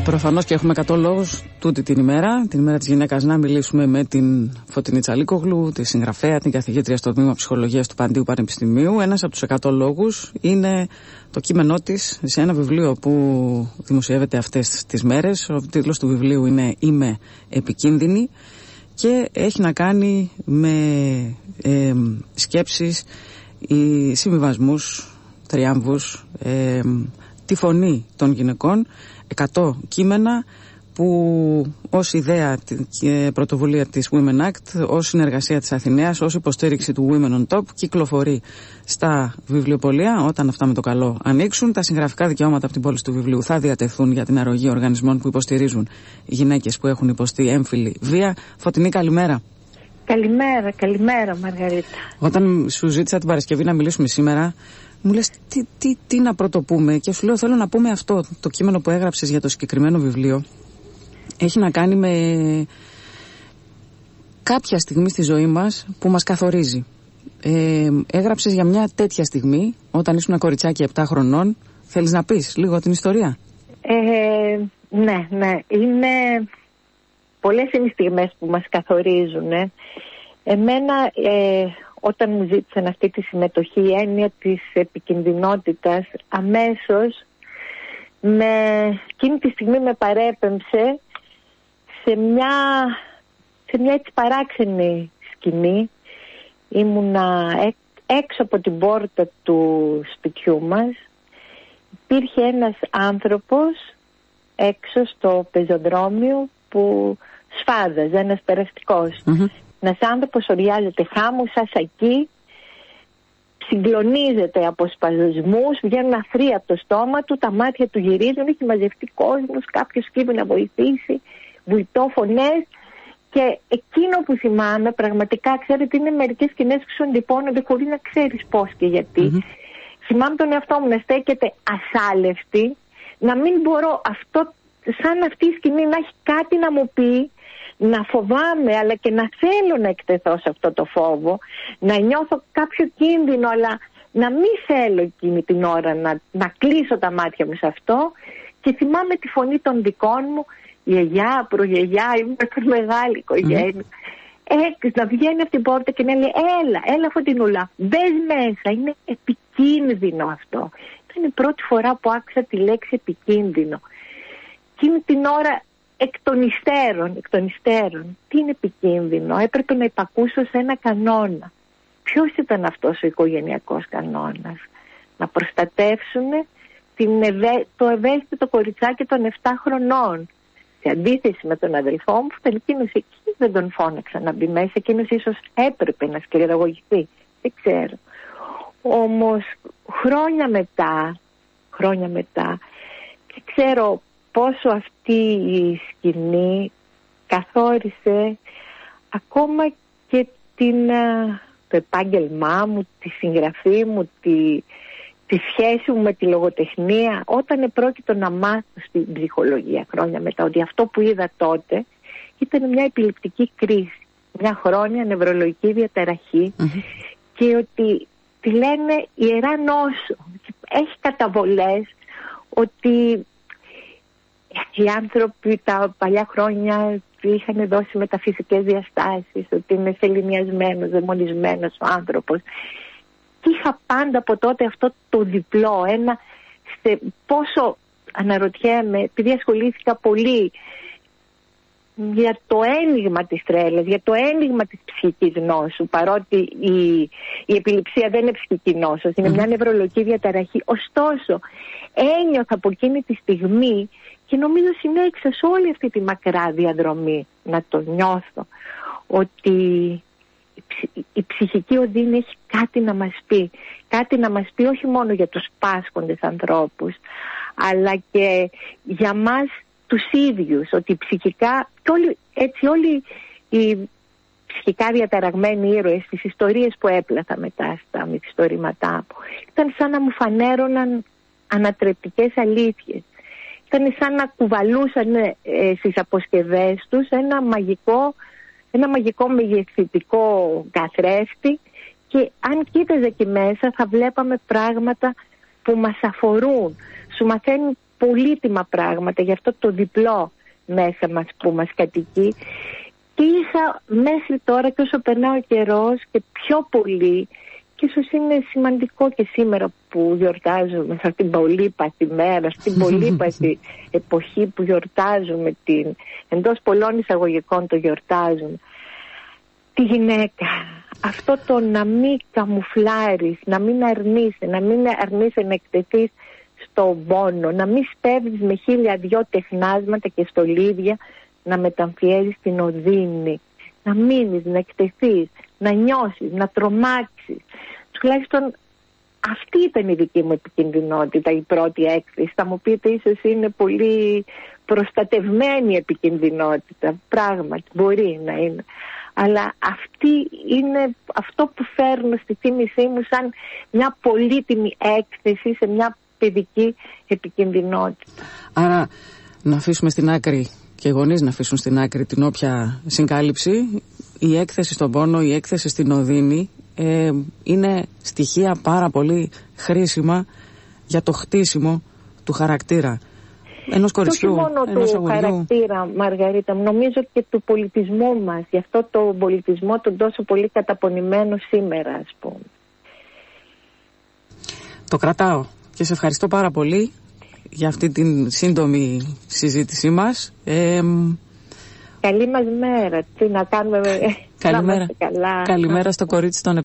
Προφανώς και έχουμε 100 λόγους τούτη την ημέρα της γυναίκας, να μιλήσουμε με την Φωτεινή Τσαλίκογλου, τη συγγραφέα, την καθηγήτρια στο τμήμα ψυχολογίας του Παντίου Πανεπιστημίου. Ένας από τους 100 λόγους είναι το κείμενό της σε ένα βιβλίο που δημοσιεύεται αυτές τις μέρες. Ο τίτλος του βιβλίου είναι «Είμαι επικίνδυνη» και έχει να κάνει με σκέψεις, συμβιβασμούς, τριάμβους, τη φωνή των γυναικών. 100 κείμενα που ως ιδέα και πρωτοβουλία της Women Act, ως συνεργασία της Αθηναίας, ως υποστήριξη του Women on Top κυκλοφορεί στα βιβλιοπωλεία. Όταν αυτά με το καλό ανοίξουν, τα συγγραφικά δικαιώματα από την πώληση του βιβλίου θα διατεθούν για την αρρωγή οργανισμών που υποστηρίζουν γυναίκες που έχουν υποστεί έμφυλη βία. Φωτεινή, καλημέρα. Καλημέρα Μαργαρίτα. Όταν σου ζήτησα την Παρασκευή να μιλήσουμε σήμερα, μου λες τι να πρωτοπούμε και σου λέω θέλω να πούμε αυτό. Το κείμενο που έγραψες για το συγκεκριμένο βιβλίο έχει να κάνει με κάποια στιγμή στη ζωή μας που μας καθορίζει. Έγραψες για μια τέτοια στιγμή όταν ήσουν ένα κοριτσάκι 7 χρονών. Θέλεις να πεις λίγο την ιστορία? Ναι. Είναι πολλές είναι οι στιγμές που μας καθορίζουν. Εμένα όταν μου ζήτησαν αυτή τη συμμετοχή, η έννοια της επικινδυνότητας αμέσως εκείνη τη στιγμή με παρέπεμψε σε μια έτσι παράξενη σκηνή. Ήμουνα έξω από την πόρτα του σπιτιού μας. Υπήρχε ένας άνθρωπος έξω στο πεζοδρόμιο που σφάδαζε, ένας περαστικός. Ένας άνθρωπος οριάζεται χάμου, σαν σακί, συγκλονίζεται από σπασμούς, βγαίνουν αφροί από το στόμα του, τα μάτια του γυρίζουν, έχει μαζευτεί κόσμος, κάποιος σκύβει να βοηθήσει, βουητώ φωνές. Και εκείνο που θυμάμαι πραγματικά, ξέρετε, είναι μερικές σκηνές που σου εντυπώνονται χωρίς να ξέρεις πώς και γιατί. Θυμάμαι τον εαυτό μου να στέκεται ασάλευτη, να μην μπορώ σαν αυτή η σκηνή να έχει κάτι να μου πει, να φοβάμαι αλλά και να θέλω να εκτεθώ σε αυτό το φόβο, να νιώθω κάποιο κίνδυνο αλλά να μην θέλω εκείνη την ώρα να κλείσω τα μάτια μου σε αυτό. Και θυμάμαι τη φωνή των δικών μου, γιαγιά, προγιαγιά, ήμουν μεγάλη οικογένεια. Να βγαίνει από την πόρτα και να λέει έλα Φωτεινούλα, μπες μέσα, είναι επικίνδυνο αυτό. Ήταν η πρώτη φορά που άκουσα τη λέξη επικίνδυνο. Εκείνη την ώρα εκ των υστέρων, τι είναι επικίνδυνο? Έπρεπε να υπακούσω σε ένα κανόνα. Ποιος ήταν αυτός ο οικογενειακός κανόνας? Να προστατεύσουν το ευαίσθητο κοριτσάκι των 7 χρονών. Σε αντίθεση με τον αδελφό μου, που ήταν εκείνος εκεί, δεν τον φώναξα να μπει μέσα. Εκείνος ίσως έπρεπε να σκληραγωγηθεί. Δεν ξέρω. Όμως χρόνια μετά και ξέρω πόσο αυτή η σκηνή καθόρισε ακόμα και το επάγγελμά μου, τη συγγραφή μου, τη σχέση μου με τη λογοτεχνία, όταν επρόκειτο να μάθω στην ψυχολογία χρόνια μετά ότι αυτό που είδα τότε ήταν μια επιληπτική κρίση, μια χρόνια νευρολογική διαταραχή και ότι τη λένε ιερά νόσο. Έχει καταβολές ότι οι άνθρωποι τα παλιά χρόνια είχαν δώσει μεταφυσικές διαστάσεις, ότι είναι σεληνιασμένος, δαιμονισμένος ο άνθρωπος. Και είχα πάντα από τότε αυτό το διπλό, πόσο αναρωτιέμαι, επειδή ασχολήθηκα πολύ για το ένιγμα της τρέλας, για το ένιγμα της ψυχικής νόσου, παρότι η επιληψία δεν είναι ψυχική νόσος, είναι μια νευρολογική διαταραχή. Ωστόσο, ένιωθα από εκείνη τη στιγμή και νομίζω συνέχισα σε όλη αυτή τη μακρά διαδρομή να το νιώθω, ότι η ψυχική οδύνη έχει κάτι να μας πει. Κάτι να μας πει όχι μόνο για τους πάσχοντες ανθρώπους, αλλά και για μας τους ίδιους, ότι ψυχικά, όλοι οι ψυχικά διαταραγμένοι ήρωες, τις ιστορίες που έπλαθα μετά στα μυθιστορήματά μου, ήταν σαν να μου φανέρωναν ανατρεπτικές αλήθειες. Ήταν σαν να κουβαλούσαν στις αποσκευές τους ένα μαγικό μεγεθυντικό καθρέφτη και αν κοίταζε εκεί μέσα θα βλέπαμε πράγματα που μας αφορούν. Σου μαθαίνει πολύτιμα πράγματα, για αυτό το διπλό μέσα μας που μας κατοικεί. Και είχα μέχρι τώρα, και όσο περνάει ο καιρός και πιο πολύ, και ίσως είναι σημαντικό και σήμερα που γιορτάζουμε σε αυτήν την πολύπαθη μέρα, στην πολύπαθη εποχή που γιορτάζουμε, εντός πολλών εισαγωγικών το γιορτάζουμε, τη γυναίκα. Αυτό το να μην καμουφλάρεις, να μην αρνείσαι, να εκτεθείς στον πόνο, να μην σπέβδεις με 1002 τεχνάσματα και στολίδια, να μεταμφιέζεις την οδύνη, να μείνεις, να εκτεθείς, να νιώσεις, να τρομάξεις. Τουλάχιστον αυτή ήταν η δική μου επικινδυνότητα, η πρώτη έκθεση. Θα μου πείτε ίσως είναι πολύ προστατευμένη επικινδυνότητα, πράγματι μπορεί να είναι. Αλλά αυτή είναι αυτό που φέρνω στη θύμησή μου σαν μια πολύτιμη έκθεση σε μια παιδική επικινδυνότητα. Άρα να αφήσουμε στην άκρη, και οι γονείς να αφήσουν στην άκρη την όποια συγκάλυψη, η έκθεση στον πόνο, η έκθεση στην οδύνη είναι στοιχεία πάρα πολύ χρήσιμα για το χτίσιμο του χαρακτήρα ενός κοριτσιού, όχι μόνο ενός του αγοριού. χαρακτήρα, Μαργαρίτα, νομίζω και του πολιτισμού μας, γι' αυτό το πολιτισμό τον τόσο πολύ καταπονημένο σήμερα, ας πούμε. Το κρατάω και σε ευχαριστώ πάρα πολύ για αυτή την σύντομη συζήτησή μας. Καλή μας μέρα, τι να κάνουμε. Καλημέρα. Καλημέρα στο κορίτσι των